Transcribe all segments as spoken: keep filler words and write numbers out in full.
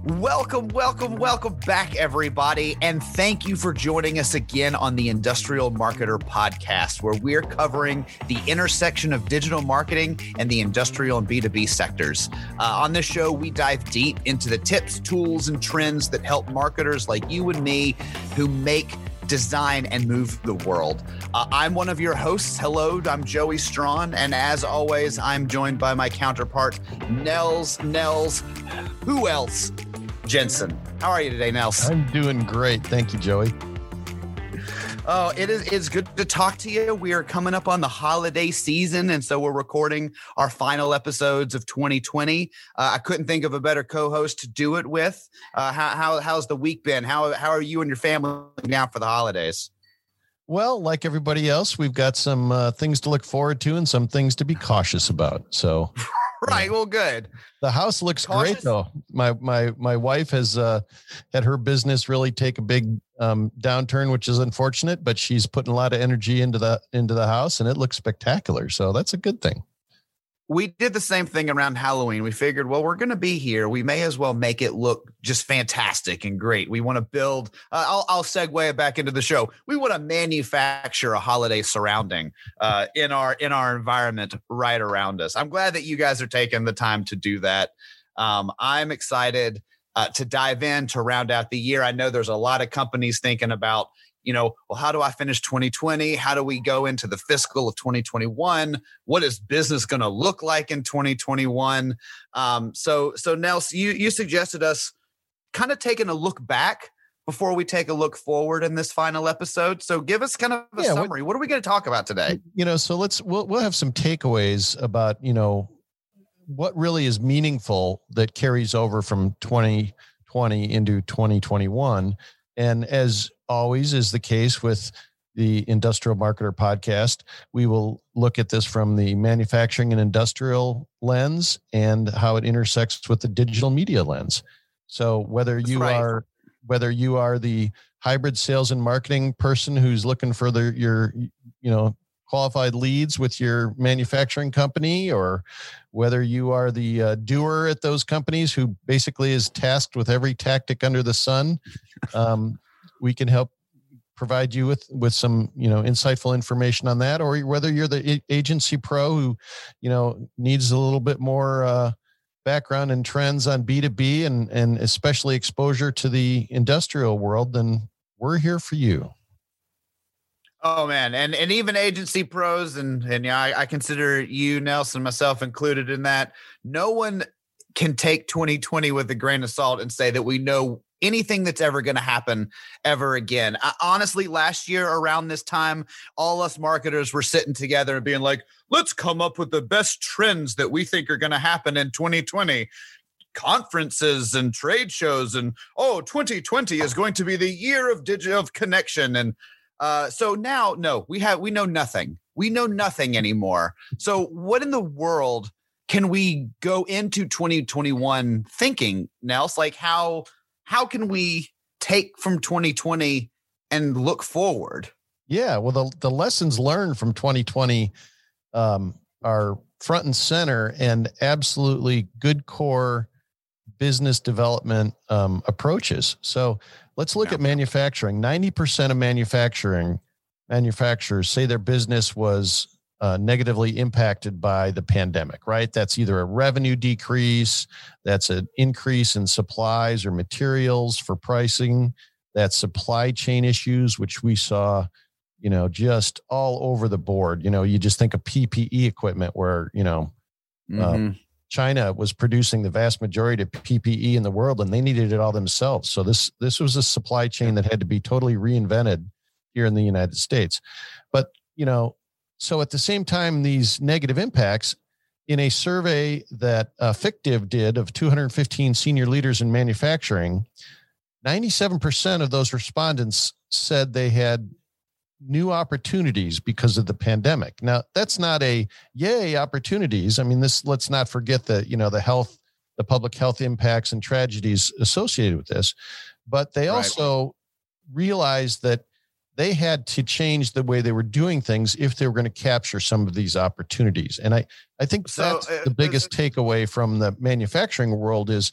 Welcome, welcome, welcome back, everybody. And thank you for joining us again on the Industrial Marketer Podcast, where we're covering the intersection of digital marketing and the industrial and B two B sectors. Uh, on this show, we dive deep into the tips, tools, and trends that help marketers like you and me who make, design, and move the world. Uh, I'm one of your hosts. Hello, I'm Joey Strawn. And as always, I'm joined by my counterpart, Nels, Nels, who else? Jensen. How are you today, Nels? I'm doing great. Thank you, Joey. Oh, it is it's good to talk to you. We are coming up on the holiday season, and so we're recording our final episodes of twenty twenty. Uh, I couldn't think of a better co-host to do it with. Uh, how, how how's the week been? How how are you and your family now for the holidays? Well, like everybody else, we've got some uh, things to look forward to and some things to be cautious about. So, right. Well, good. The house looks Cautious? great, though. My my my wife has uh, had her business really take a big um, downturn, which is unfortunate. But she's putting a lot of energy into the into the house, and it looks spectacular. So that's a good thing. We did the same thing around Halloween. We figured, well, we're going to be here. We may as well make it look just fantastic and great. We want to build, uh, I'll, I'll segue it back into the show. We want to manufacture a holiday surrounding uh, in our in our environment right around us. I'm glad that you guys are taking the time to do that. Um, I'm excited uh, to dive in to round out the year. I know there's a lot of companies thinking about, you know, well, how do I finish twenty twenty? How do we go into the fiscal of twenty twenty-one? What is business going to look like in twenty twenty-one? Um, so, so Nels, you you suggested us kind of taking a look back before we take a look forward in this final episode. So, give us kind of a yeah, summary. What, what are we going to talk about today? You know, so let's we'll we'll have some takeaways about, you know, what really is meaningful that carries over from twenty twenty into twenty twenty-one. And as always is the case with the Industrial Marketer Podcast, we will look at this from the manufacturing and industrial lens and how it intersects with the digital media lens. So whether you right. are whether you are the hybrid sales and marketing person who's looking for the, your you know qualified leads with your manufacturing company, or whether you are the uh, doer at those companies who basically is tasked with every tactic under the sun, um, we can help provide you with, with some, you know, insightful information on that. Or whether you're the agency pro who, you know, needs a little bit more uh, background and trends on B two B and, and especially exposure to the industrial world, then we're here for you. Oh man, and and even agency pros, and and yeah, I, I consider you, Nelson, myself included in that. No one can take twenty twenty with a grain of salt and say that we know anything that's ever going to happen ever again. I, honestly, last year around this time, all us marketers were sitting together and being like, "Let's come up with the best trends that we think are going to happen in twenty twenty." Conferences and trade shows, and oh, twenty twenty is going to be the year of digital of connection and. Uh, so now, no, we have, we know nothing. We know nothing anymore. So what in the world can we go into twenty twenty-one thinking, Nels? Like how, how can we take from twenty twenty and look forward? Yeah. Well, the, the lessons learned from twenty twenty um, are front and center and absolutely good core business development um, approaches. So let's look yeah. at manufacturing. ninety percent of manufacturing manufacturers say their business was uh, negatively impacted by the pandemic, right? That's either a revenue decrease, that's an increase in supplies or materials for pricing, that's supply chain issues, which we saw, you know, just all over the board. You know, you just think of P P E equipment where, you know, mm-hmm. um, China was producing the vast majority of P P E in the world, and they needed it all themselves. So this this was a supply chain that had to be totally reinvented here in the United States. But, you know, so at the same time, these negative impacts, in a survey that uh, Fictive did of two hundred fifteen senior leaders in manufacturing, ninety-seven percent of those respondents said they had new opportunities because of the pandemic. Now, that's not a yay opportunities. I mean, this, let's not forget that, you know, the health, the public health impacts and tragedies associated with this, but they right. also realized that they had to change the way they were doing things if they were going to capture some of these opportunities. And I, I think so, that's uh, the biggest uh, takeaway from the manufacturing world is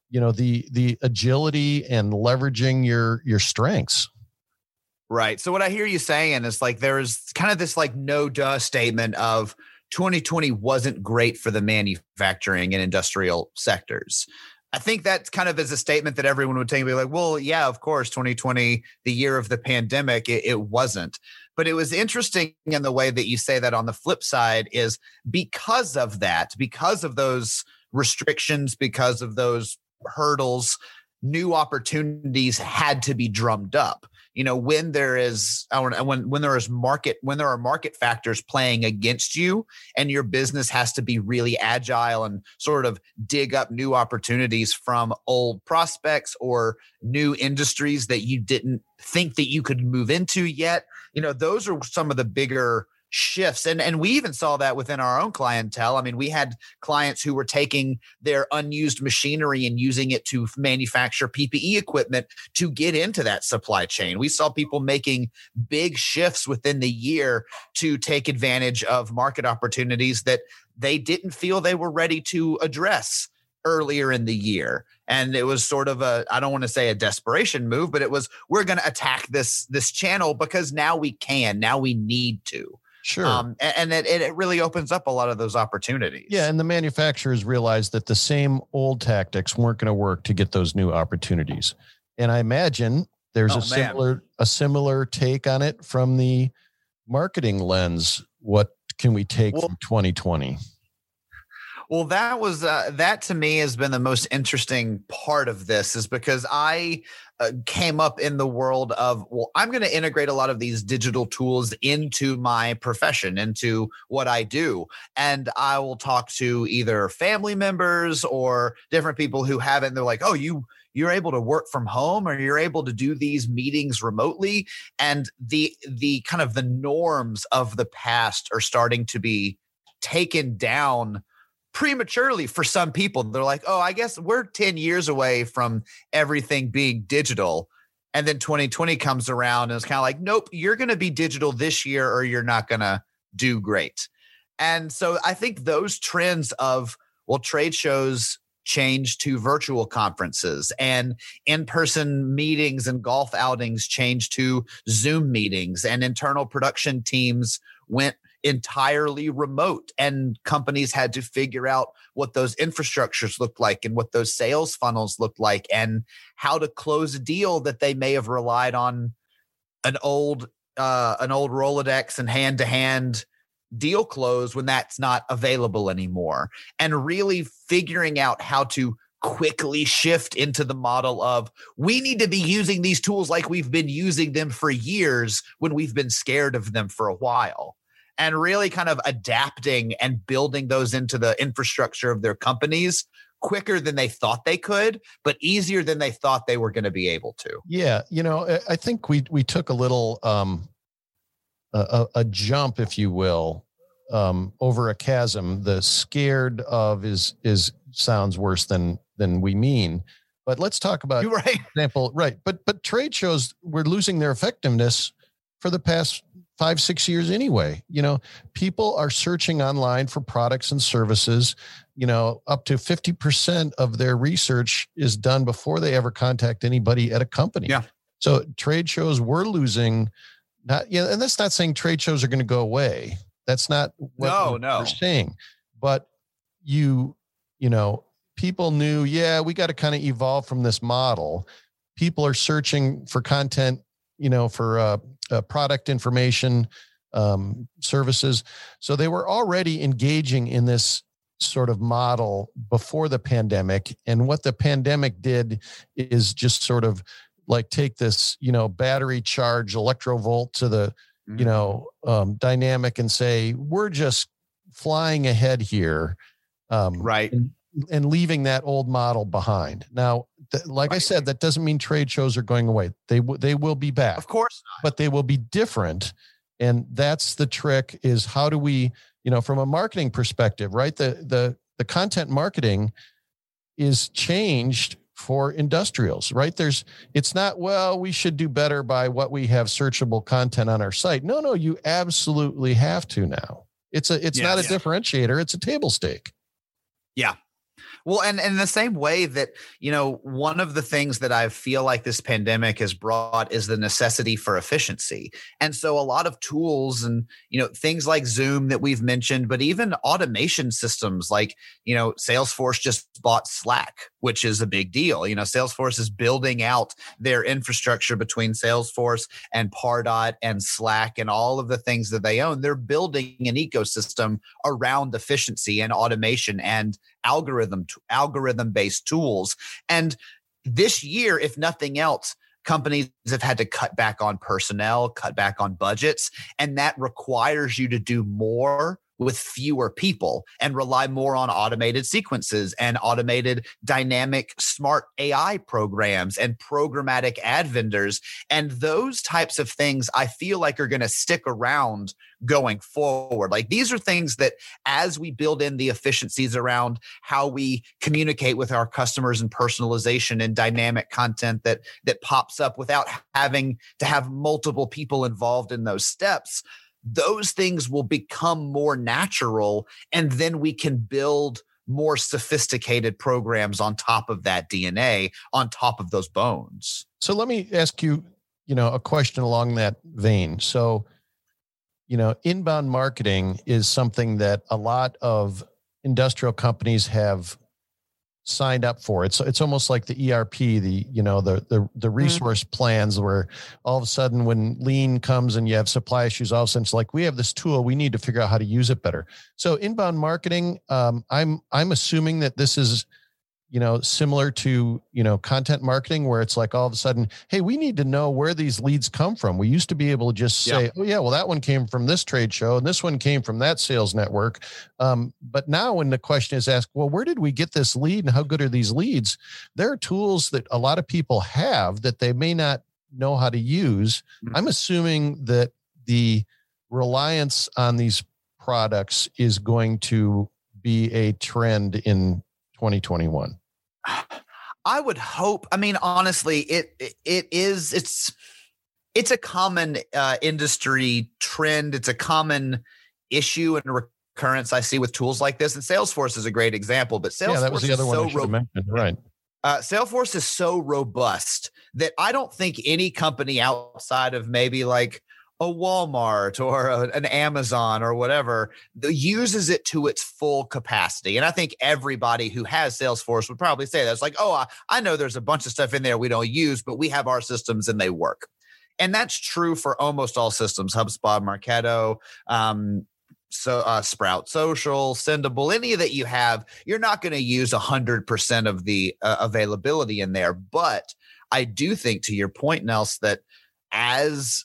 you know, the the agility and leveraging your your strengths. Right. So what I hear you saying is like there's kind of this like no duh statement of twenty twenty wasn't great for the manufacturing and industrial sectors. I think that kind of is a statement that everyone would take and be like, well, yeah, of course, twenty twenty, the year of the pandemic, it, it wasn't. But it was interesting in the way that you say that on the flip side is because of that, because of those restrictions, because of those hurdles, new opportunities had to be drummed up. You know, when there is when when there is market when there are market factors playing against you, and your business has to be really agile and sort of dig up new opportunities from old prospects or new industries that you didn't think that you could move into yet. You know, those are some of the bigger shifts. And, and we even saw that within our own clientele. I mean, we had clients who were taking their unused machinery and using it to manufacture P P E equipment to get into that supply chain. We saw people making big shifts within the year to take advantage of market opportunities that they didn't feel they were ready to address earlier in the year. And it was sort of a, I don't want to say a desperation move, but it was, we're going to attack this, this channel because now we can, now we need to. Sure. Um, and and it, it really opens up a lot of those opportunities. Yeah. And the manufacturers realized that the same old tactics weren't going to work to get those new opportunities. And I imagine there's oh, a similar, man. a similar take on it from the marketing lens. What can we take well, from twenty twenty? Well, that was, uh, that to me has been the most interesting part of this is because I uh, came up in the world of, well, I'm going to integrate a lot of these digital tools into my profession, into what I do. And I will talk to either family members or different people who haven't. They're like, oh, you, you're able to work from home or you're able to do these meetings remotely. And the, the kind of the norms of the past are starting to be taken down prematurely for some people. They're like, oh, I guess we're ten years away from everything being digital. And then twenty twenty comes around and it's kind of like, nope, you're going to be digital this year or you're not going to do great. And so I think those trends of, well, trade shows changed to virtual conferences and in-person meetings and golf outings changed to Zoom meetings, and internal production teams went entirely remote, and companies had to figure out what those infrastructures looked like and what those sales funnels looked like and how to close a deal that they may have relied on an old uh, an old Rolodex and hand-to-hand deal close when that's not available anymore, and really figuring out how to quickly shift into the model of we need to be using these tools like we've been using them for years when we've been scared of them for a while. And really kind of adapting and building those into the infrastructure of their companies quicker than they thought they could, but easier than they thought they were going to be able to. Yeah. You know, I think we, we took a little, um, a, a jump, if you will, um, over a chasm. The scared of is, is sounds worse than, than we mean, but let's talk about You're right. example. Right. But, but trade shows were losing their effectiveness for the past five, six years anyway. You know, people are searching online for products and services. You know, up to fifty percent of their research is done before they ever contact anybody at a company. Yeah. So trade shows were losing, not, yeah, and that's not saying trade shows are going to go away. That's not what no, we're, no. we're saying. But you, you know, people knew, yeah, we got to kind of evolve from this model. People are searching for content, you know, for uh, uh, product information, um, services. So they were already engaging in this sort of model before the pandemic. And what the pandemic did is just sort of like take this, you know, battery charge electrovolt to the, mm-hmm. you know, um, dynamic and say, we're just flying ahead here. Um, right. And, and leaving that old model behind. Now, th- like right. I said, that doesn't mean trade shows are going away. They w- they will be back. Of course not. But they will be different. And that's the trick, is how do we, you know, from a marketing perspective, right? The the the content marketing is changed for industrials, right? There's, it's not, well, we should do better by what we have searchable content on our site. No, no, you absolutely have to now. It's a it's yes. not a differentiator, it's a table stake. Yeah. Well, and, and in the same way that, you know, one of the things that I feel like this pandemic has brought is the necessity for efficiency. And so a lot of tools and, you know, things like Zoom that we've mentioned, but even automation systems like, you know, Salesforce just bought Slack, which is a big deal. You know, Salesforce is building out their infrastructure between Salesforce and Pardot and Slack and all of the things that they own. They're building an ecosystem around efficiency and automation and algorithm algorithm based tools. And this year, if nothing else, companies have had to cut back on personnel, cut back on budgets, and that requires you to do more with fewer people and rely more on automated sequences and automated dynamic smart A I programs and programmatic ad vendors. And those types of things I feel like are going to stick around going forward. Like these are things that as we build in the efficiencies around how we communicate with our customers and personalization and dynamic content that that pops up without having to have multiple people involved in those steps, those things will become more natural, and then we can build more sophisticated programs on top of that D N A, on top of those bones. So let me ask you, you know, a question along that vein. So, you know, inbound marketing is something that a lot of industrial companies have signed up for. It's it's almost like the E R P, the you know the the the resource mm-hmm. plans, where all of a sudden when lean comes and you have supply issues, all of a sudden it's like, we have this tool, we need to figure out how to use it better. So inbound marketing, um, I'm I'm assuming that this is, you know, similar to, you know, content marketing, where it's like all of a sudden, hey, we need to know where these leads come from. We used to be able to just say, yeah. oh yeah, well, that one came from this trade show and this one came from that sales network. Um, but now when the question is asked, well, where did we get this lead and how good are these leads? There are tools that a lot of people have that they may not know how to use. Mm-hmm. I'm assuming that the reliance on these products is going to be a trend in twenty twenty-one. I would hope. I mean, honestly, it it, it is. It's it's a common uh, industry trend. It's a common issue and recurrence I see with tools like this. And Salesforce is a great example. But Salesforce yeah, that was the other is one so I should have mentioned. Right. Uh, Salesforce is so robust that I don't think any company outside of maybe like a Walmart or a, an Amazon or whatever uses it to its full capacity. And I think everybody who has Salesforce would probably say that. It's like, oh, I, I know there's a bunch of stuff in there we don't use, but we have our systems and they work. And that's true for almost all systems, HubSpot, Marketo, um, so uh, Sprout Social, Sendable, any that you have, you're not going to use one hundred percent of the uh, availability in there. But I do think, to your point, Nels, that as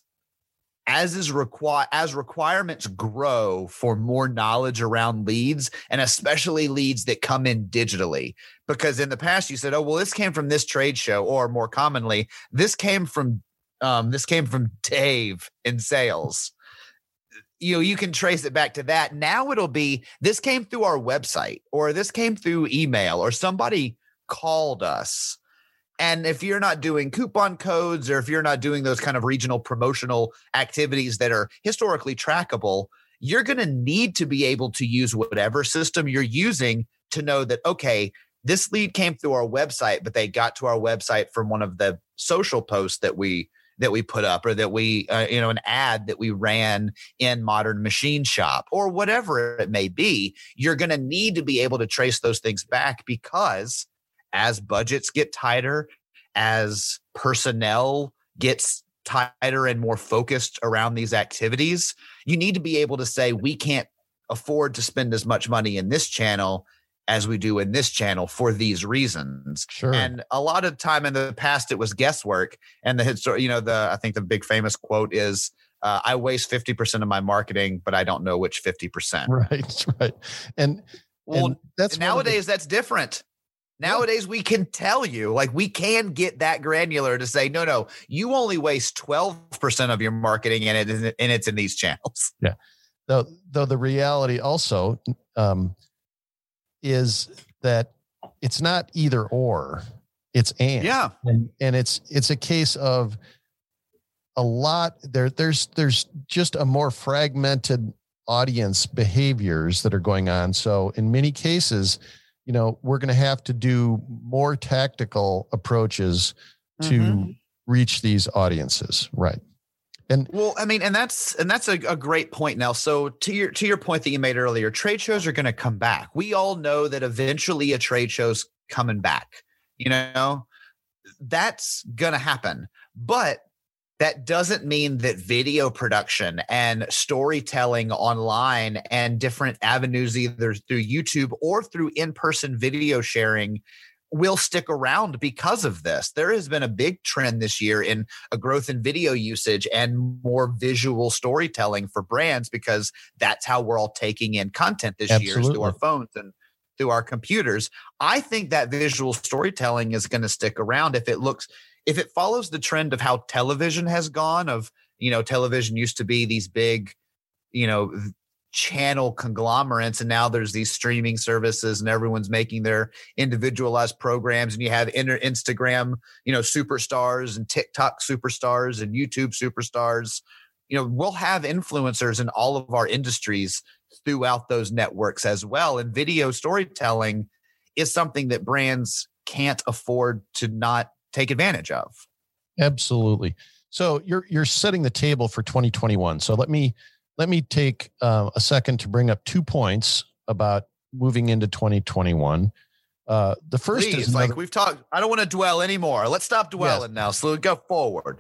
As is require as requirements grow for more knowledge around leads, and especially leads that come in digitally, because in the past you said, "Oh, well, this came from this trade show," or more commonly, "This came from um, this came from Dave in sales." You know, you can trace it back to that. Now it'll be, "This came through our website," or "This came through email," or "Somebody called us." And if you're not doing coupon codes, or if you're not doing those kind of regional promotional activities that are historically trackable, you're going to need to be able to use whatever system you're using to know that, okay, this lead came through our website, but they got to our website from one of the social posts that we that we put up, or that we, uh, you know, an ad that we ran in Modern Machine Shop, or whatever it may be. You're going to need to be able to trace those things back, because as budgets get tighter, as personnel gets tighter and more focused around these activities, you need to be able to say, we can't afford to spend as much money in this channel as we do in this channel for these reasons. Sure. And a lot of time in the past, it was guesswork. And the, you know, the, I think the big famous quote is, uh, I waste fifty percent of my marketing, but I don't know which fifty percent. Right. Right. And, well, and that's nowadays the- that's different. Nowadays, we can tell you, like, we can get that granular to say, no, no, you only waste twelve percent of your marketing and it, and it's in these channels. Yeah. Though, though the reality also um, is that it's not either or, it's and. Yeah. And, and it's, it's a case of a lot there. There's, there's just a more fragmented audience behaviors that are going on. So in many cases, you know, we're going to have to do more tactical approaches to mm-hmm. reach these audiences. Right. And well, I mean, and that's, and that's a, a great point now. So to your, to your point that you made earlier, trade shows are going to come back. We all know that eventually a trade show's coming back, you know, that's going to happen, but that doesn't mean that video production and storytelling online and different avenues, either through YouTube or through in-person video sharing, will stick around because of this. There has been a big trend this year in a growth in video usage and more visual storytelling for brands, because that's how we're all taking in content this Absolutely. year, through our phones and through our computers. I think that visual storytelling is going to stick around if it looks, if it follows the trend of how television has gone, of, you know, television used to be these big, you know, channel conglomerates, and now there's these streaming services and everyone's making their individualized programs, and you have inter- Instagram, you know, superstars and TikTok superstars and YouTube superstars. You know, we'll have influencers in all of our industries throughout those networks as well. And video storytelling is something that brands can't afford to not take advantage of. Absolutely. So you're you're setting the table for twenty twenty-one. So let me let me take uh, a second to bring up two points about moving into twenty twenty-one. Uh, the first Please, is another, like we've talked. I don't want to dwell anymore. Let's stop dwelling yes. now. So go forward.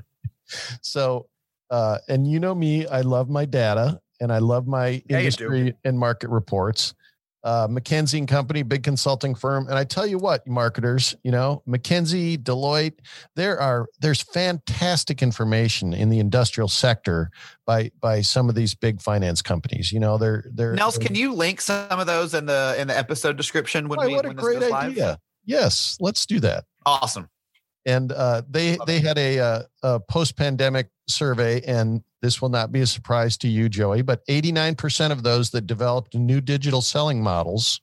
So, uh, and you know me, I love my data and I love my yeah, industry and market reports. Uh, McKinsey and Company, big consulting firm. And I tell you what, marketers, you know, McKinsey, Deloitte, there are, there's fantastic information in the industrial sector by, by some of these big finance companies. You know, they're, they're, Nels, they're, can you link some of those in the, in the episode description? When boy, we, what a when great idea. Live? Yes, let's do that. Awesome. And uh, they, Love they it. had a, a, a post-pandemic survey, and this will not be a surprise to you, Joey, but eighty-nine percent of those that developed new digital selling models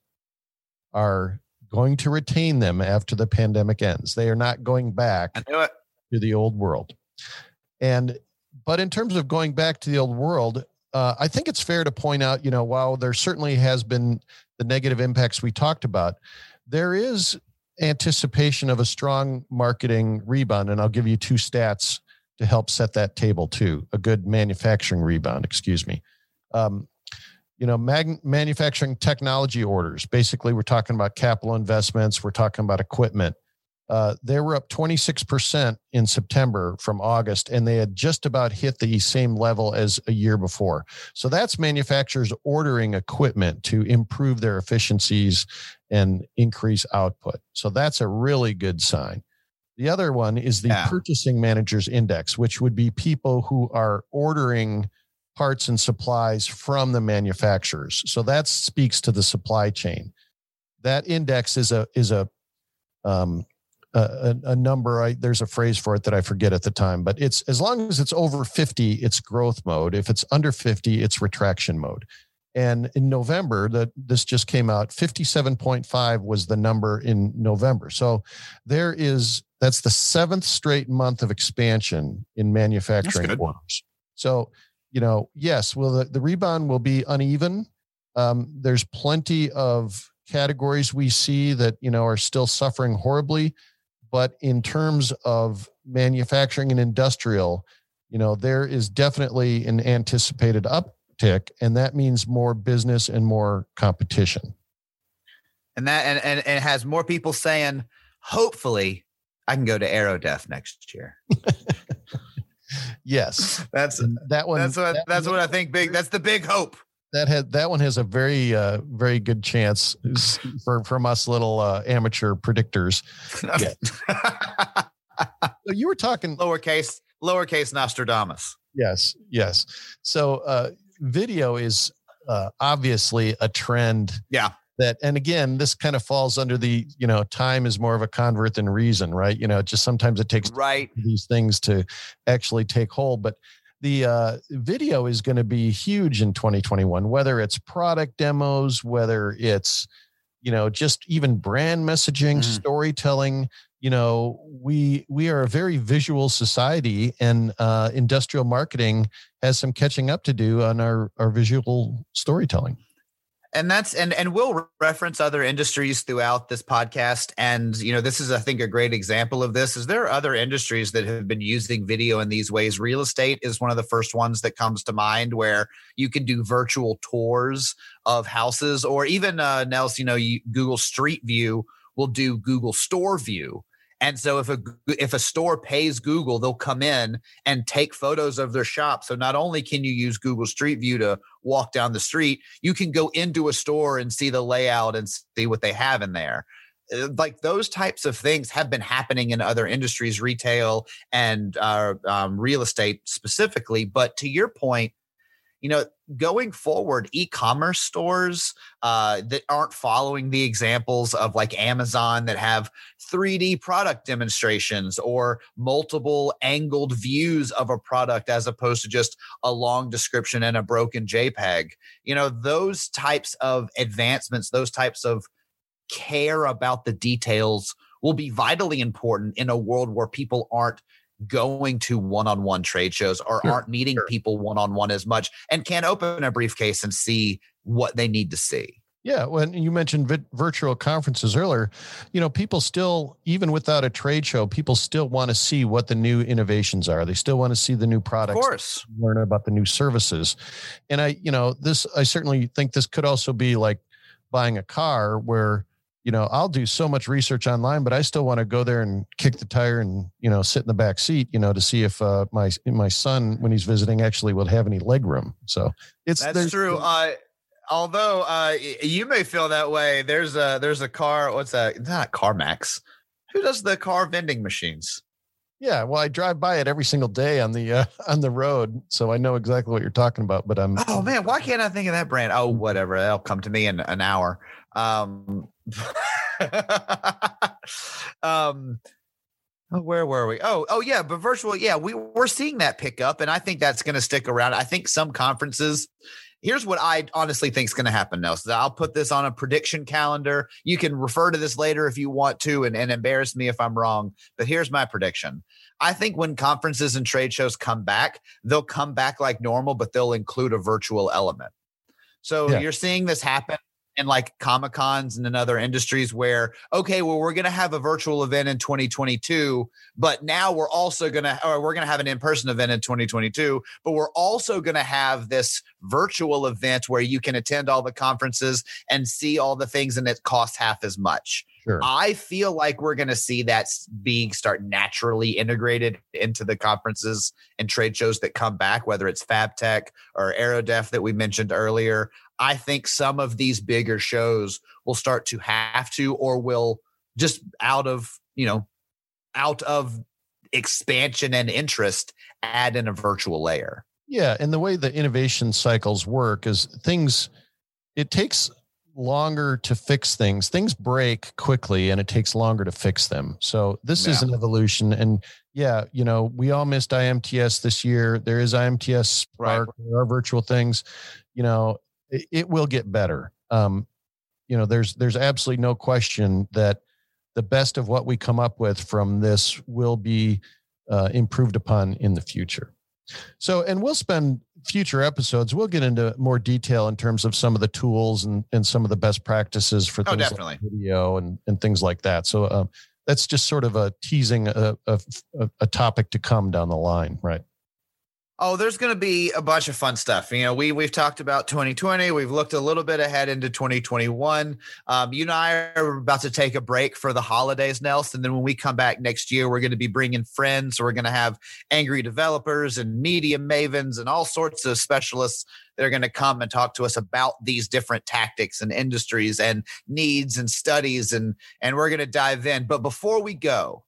are going to retain them after the pandemic ends. They are not going back to the old world. And, but in terms of going back to the old world, uh, I think it's fair to point out, you know, while there certainly has been the negative impacts we talked about, there is anticipation of a strong marketing rebound. And I'll give you two stats to help set that table too. A good manufacturing rebound, excuse me. Um, you know, mag- manufacturing technology orders, basically we're talking about capital investments. We're talking about equipment. Uh, they were up twenty-six percent in September from August, and they had just about hit the same level as a year before. So that's manufacturers ordering equipment to improve their efficiencies and increase output. So that's a really good sign. The other one is the yeah. Purchasing Managers Index, which would be people who are ordering parts and supplies from the manufacturers. So that speaks to the supply chain. That index is a is a um, a, a number. I, there's a phrase for it that I forget at the time, but it's as long as it's over fifty, it's growth mode. If it's under fifty, it's retraction mode. And in November, that this just came out, fifty-seven point five was the number in November. So there is, that's the seventh straight month of expansion in manufacturing orders. So, you know, yes, well, the, the rebound will be uneven. Um, there's plenty of categories we see that, you know, are still suffering horribly. But in terms of manufacturing and industrial, you know, there is definitely an anticipated up. Tick, and that means more business and more competition. And that and, and, and it has more people saying, hopefully I can go to Aerodef next year. Yes. That's and that one. That's what that that's one, what I think big. That's the big hope. That had that one has a very uh, very good chance for from us little uh, amateur predictors. Yeah. So you were talking lowercase lowercase Nostradamus. Yes, yes. So uh, video is uh, obviously a trend. Yeah. That, and again, this kind of falls under the, you know, time is more of a convert than reason, right? You know, just sometimes it takes right. these things to actually take hold. But the uh, video is going to be huge in twenty twenty-one, whether it's product demos, whether it's, you know, just even brand messaging, mm. storytelling. You know, we we are a very visual society, and uh, industrial marketing has some catching up to do on our, our visual storytelling. And that's and and we'll reference other industries throughout this podcast. And you know, this is, I think, a great example of this. Is there are other industries that have been using video in these ways. Real estate is one of the first ones that comes to mind, where you can do virtual tours of houses, or even uh, Nels, you know, you, Google Street View will do Google Store View. And so if a if a store pays Google, they'll come in and take photos of their shop. So not only can you use Google Street View to walk down the street, you can go into a store and see the layout and see what they have in there. Like those types of things have been happening in other industries, retail and uh, um, real estate specifically. But to your point, you know, going forward, e-commerce stores uh, that aren't following the examples of like Amazon that have three D product demonstrations or multiple angled views of a product as opposed to just a long description and a broken JPEG. You know, those types of advancements, those types of care about the details will be vitally important in a world where people aren't going to one-on-one trade shows or sure, aren't meeting sure. people one-on-one as much and can't open a briefcase and see what they need to see. Yeah. When you mentioned vi- virtual conferences earlier, you know, people still, even without a trade show, people still want to see what the new innovations are. They still want to see the new products, of course, learn about the new services. And I, you know, this, I certainly think this could also be like buying a car where, you know, I'll do so much research online, but I still want to go there and kick the tire and, you know, sit in the back seat, you know, to see if uh, my my son, when he's visiting, actually will have any leg room. So it's that's true. Uh, although uh, you may feel that way, there's a there's a car. What's that? It's not CarMax. Who does the car vending machines? Yeah, well, I drive by it every single day on the uh, on the road, so I know exactly what you're talking about. But I'm oh man, why can't I think of that brand? Oh, whatever, that'll come to me in an hour. Um, um, where were we? Oh, oh yeah, but virtual, yeah, we we're seeing that pick up, and I think that's going to stick around. I think some conferences. Here's what I honestly think is going to happen now. So I'll put this on a prediction calendar. You can refer to this later if you want to and, and embarrass me if I'm wrong. But here's my prediction. I think when conferences and trade shows come back, they'll come back like normal, but they'll include a virtual element. So yeah. You're seeing this happen in like Comic-Cons and in other industries where, okay, well, we're going to have a virtual event in twenty twenty-two, but now we're also going to, or we're going to have an in-person event in twenty twenty-two, but we're also going to have this virtual event where you can attend all the conferences and see all the things and it costs half as much. Sure. I feel like we're going to see that being start naturally integrated into the conferences and trade shows that come back, whether it's FabTech or Aerodef that we mentioned earlier. I think some of these bigger shows will start to have to, or will just out of, you know, out of expansion and interest, add in a virtual layer. Yeah. And the way the innovation cycles work is things, it takes longer to fix things. Things break quickly and it takes longer to fix them. So this yeah. is an evolution. And yeah, you know, we all missed I M T S this year. There is I M T S Spark, right. There are virtual things, you know, it, it will get better. Um, you know, there's, there's absolutely no question that the best of what we come up with from this will be uh, improved upon in the future. So, and we'll spend future episodes, we'll get into more detail in terms of some of the tools and, and some of the best practices for things oh, like video and, and things like that. So um, that's just sort of a teasing a, a, a topic to come down the line, right? Oh, there's going to be a bunch of fun stuff. You know, we, we've talked about twenty twenty. We've looked a little bit ahead into twenty twenty-one. Um, you and I are about to take a break for the holidays, Nelson. And then when we come back next year, we're going to be bringing friends. So we're going to have angry developers and media mavens and all sorts of specialists that are going to come and talk to us about these different tactics and industries and needs and studies. And, and we're going to dive in. But before we go,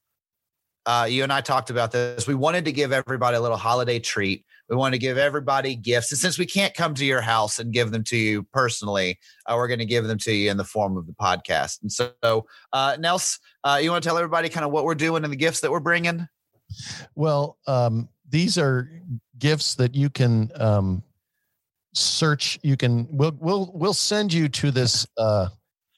Uh, you and I talked about this. We wanted to give everybody a little holiday treat. We want to give everybody gifts. And since we can't come to your house and give them to you personally, uh, we're going to give them to you in the form of the podcast. And so, uh, Nels, uh, you want to tell everybody kind of what we're doing and the gifts that we're bringing? Well, um, these are gifts that you can um, search. You can, we'll, we'll, we'll send you to this, uh,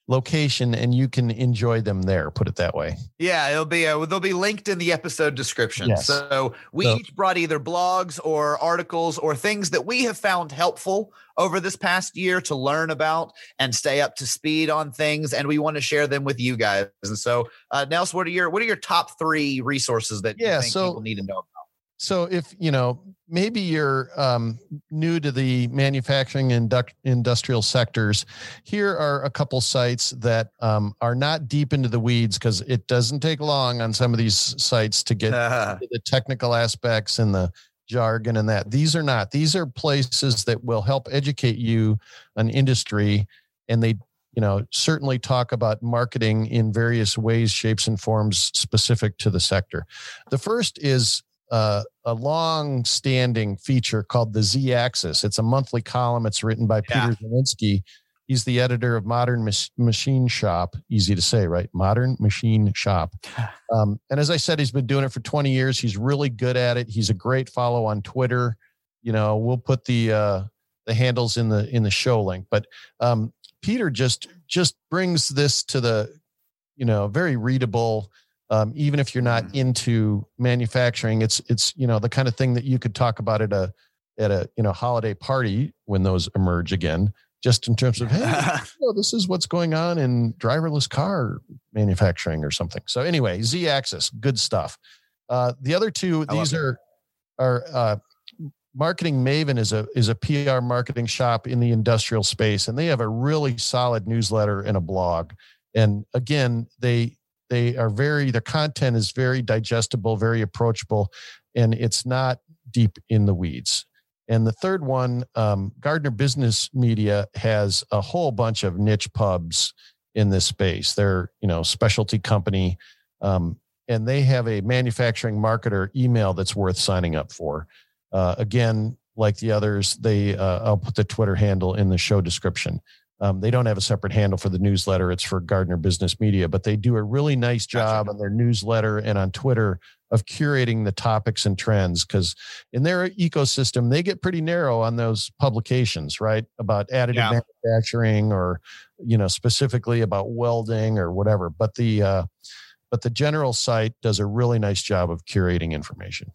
location, and you can enjoy them there. Put it that way. Yeah, it'll be uh, they'll be linked in the episode description. Yes. So we So- each brought either blogs or articles or things that we have found helpful over this past year to learn about and stay up to speed on things, and we want to share them with you guys. And so, uh, Nelson, what are your what are your top three resources that Yeah, you think so- people need to know about? So if, you know, maybe you're um, new to the manufacturing and indu- industrial sectors, here are a couple sites that um, are not deep into the weeds, because it doesn't take long on some of these sites to get into the technical aspects and the jargon and that. These are not. These are places that will help educate you on industry, and they, you know, certainly talk about marketing in various ways, shapes, and forms specific to the sector. The first is Uh, a long-standing feature called the Z-Axis. It's a monthly column. It's written by Yeah. Peter Zielinski. He's the editor of Modern Mach- Machine Shop. Easy to say, right? Modern Machine Shop. Um, and as I said, he's been doing it for twenty years. He's really good at it. He's a great follow on Twitter. You know, we'll put the uh, the handles in the in the show link. But um, Peter just just brings this to the, you know, very readable. Um, even if you're not into manufacturing, it's it's you know the kind of thing that you could talk about at a at a you know holiday party when those emerge again. Just in terms of, hey, you know, this is what's going on in driverless car manufacturing or something. So anyway, Z-Axis, good stuff. Uh, the other two, I these love are are uh, Marketing Maven is a is a P R marketing shop in the industrial space, and they have a really solid newsletter and a blog. And again, they They are very, their content is very digestible, very approachable, and it's not deep in the weeds. And the third one, um, Gardner Business Media has a whole bunch of niche pubs in this space. They're, you know, specialty company, um, and they have a manufacturing marketer email that's worth signing up for. Uh, again, like the others, they uh, I'll put the Twitter handle in the show description. Um, they don't have a separate handle for the newsletter. It's for Gardner Business Media, but they do a really nice job on their newsletter and on Twitter of curating the topics and trends, because in their ecosystem, they get pretty narrow on those publications, right? About additive Yeah. manufacturing, or, you know, specifically about welding or whatever. But the, uh, but the general site does a really nice job of curating information.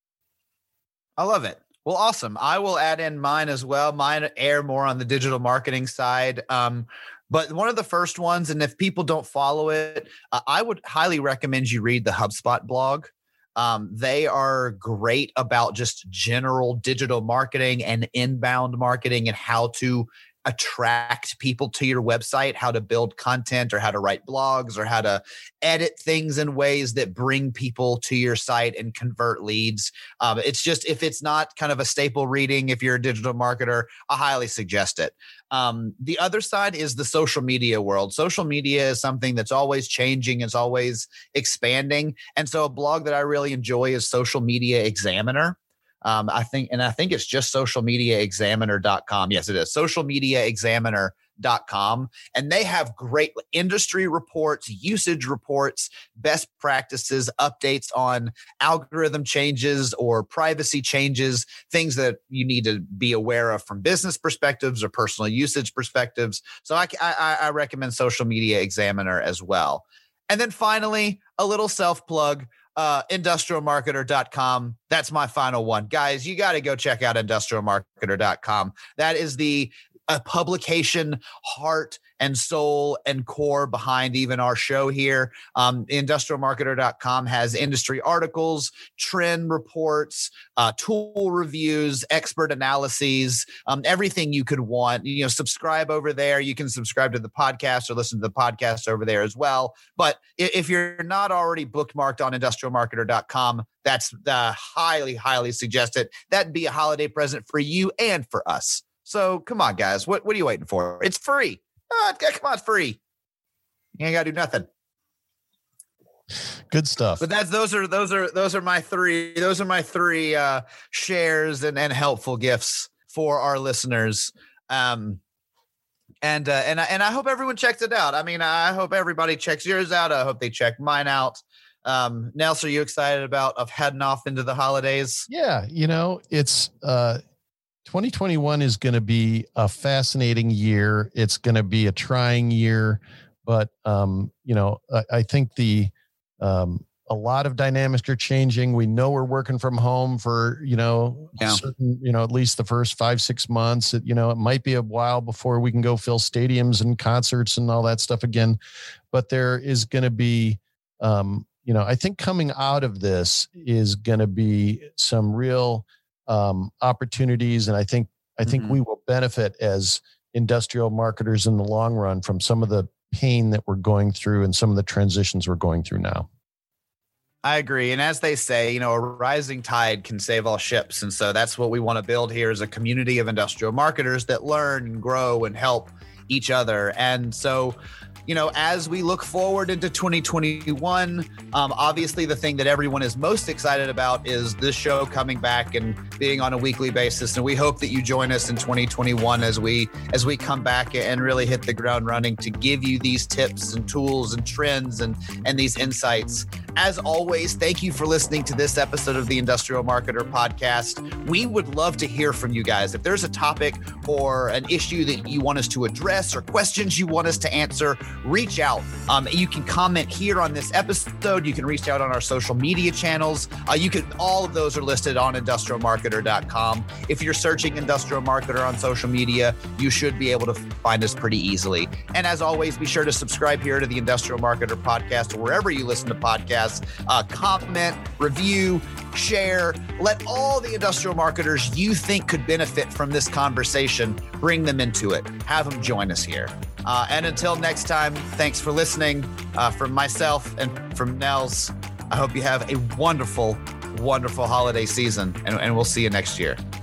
I love it. Well, awesome. I will add in mine as well. Mine air more on the digital marketing side. Um, but one of the first ones, and if people don't follow it, uh, I would highly recommend you read the HubSpot blog. Um, they are great about just general digital marketing and inbound marketing and how to attract people to your website, how to build content or how to write blogs or how to edit things in ways that bring people to your site and convert leads. Um, it's just, if it's not kind of a staple reading, if you're a digital marketer, I highly suggest it. Um, the other side is the social media world. Social media is something that's always changing, it's always expanding. And so a blog that I really enjoy is Social Media Examiner. Um, I think, and I think it's just social media examiner dot com. Yes, it is social media examiner dot com. And they have great industry reports, usage reports, best practices, updates on algorithm changes or privacy changes, things that you need to be aware of from business perspectives or personal usage perspectives. So I, I, I recommend Social Media Examiner as well. And then finally, a little self-plug. Uh, industrial marketer dot com. That's my final one. Guys, you got to go check out industrial marketer dot com. That is the uh, publication heart and soul and core behind even our show here. Um, industrial marketer dot com has industry articles, trend reports, uh, tool reviews, expert analyses, um, everything you could want. You know, subscribe over there. You can subscribe to the podcast or listen to the podcast over there as well. But if you're not already bookmarked on industrial marketer dot com, that's uh, highly, highly suggested. That'd be a holiday present for you and for us. So come on, guys. What, what are you waiting for? It's free. Oh, come on, it's free. You ain't got to do nothing. Good stuff. But that's those are those are those are my three. Those are my three uh, shares and, and helpful gifts for our listeners. Um, and uh, and I, and I hope everyone checks it out. I mean, I hope everybody checks yours out. I hope they check mine out. Um, Nelson, are you excited about of heading off into the holidays? Yeah, you know, it's uh, twenty twenty-one is going to be a fascinating year. It's going to be a trying year, but um, you know, I, I think the um, a lot of dynamics are changing. We know we're working from home for, you know, yeah. certain, you know, at least the first five, six months. It, you know, it might be a while before we can go fill stadiums and concerts and all that stuff again. But there is going to be, um, you know, I think coming out of this is going to be some real um, opportunities. And I think, I think mm-hmm. we will benefit as industrial marketers in the long run from some of the pain that we're going through and some of the transitions we're going through now. I agree. And as they say, you know, a rising tide can save all ships. And so that's what we want to build here is a community of industrial marketers that learn and grow and help each other. And so, you know, as we look forward into twenty twenty-one, um, obviously the thing that everyone is most excited about is this show coming back and being on a weekly basis. And we hope that you join us in twenty twenty-one as we as we come back and really hit the ground running to give you these tips and tools and trends and, and these insights. As always, thank you for listening to this episode of the Industrial Marketer Podcast. We would love to hear from you guys. If there's a topic or an issue that you want us to address or questions you want us to answer, reach out. Um, you can comment here on this episode. You can reach out on our social media channels. Uh, you can, all of those are listed on industrial marketer dot com. If you're searching Industrial Marketer on social media, you should be able to find us pretty easily. And as always, be sure to subscribe here to the Industrial Marketer Podcast or wherever you listen to podcasts. Uh, comment, review, share. Let all the industrial marketers you think could benefit from this conversation, bring them into it. Have them join us here. Uh, and until next time, thanks for listening. Uh, from myself and from Nels, I hope you have a wonderful, wonderful holiday season, and, and we'll see you next year.